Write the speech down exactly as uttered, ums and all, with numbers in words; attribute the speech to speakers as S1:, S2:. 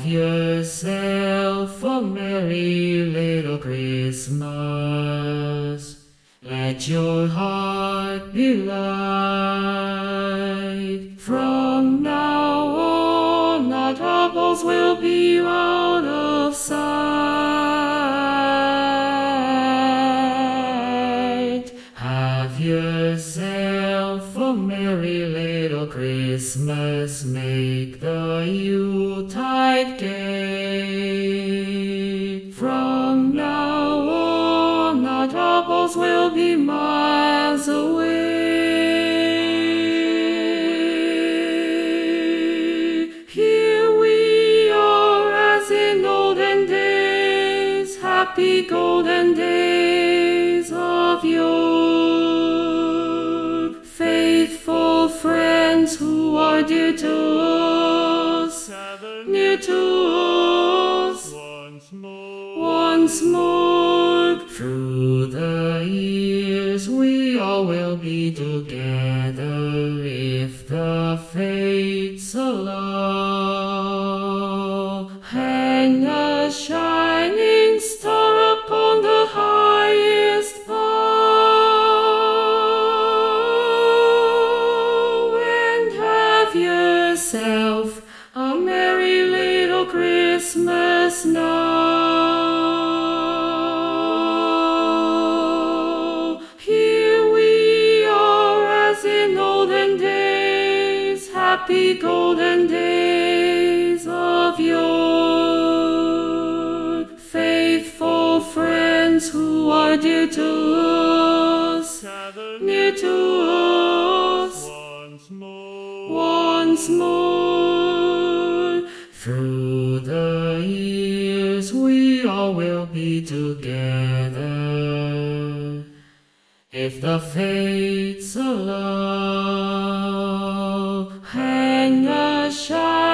S1: yourself a merry little Christmas. Let your heart be light. From now on, our troubles will be out of sight. Have yourself a merry little Christmas. Make the Yuletide gay. From now on, our troubles will be miles away. Here we are as in olden days, happy golden days of yore. Faithful friends who are dear to us, near to us, once more, once more. Through the years we all will be together if the fates allow. Hang a shining star upon the highest bough, and have yourself a merry little Christmas now. Here we are as in olden days, happy golden days of yore. Faithful friends who are dear to us, near to us, once more, once more. Through the years we all will be together if the fates allow. Hang a shining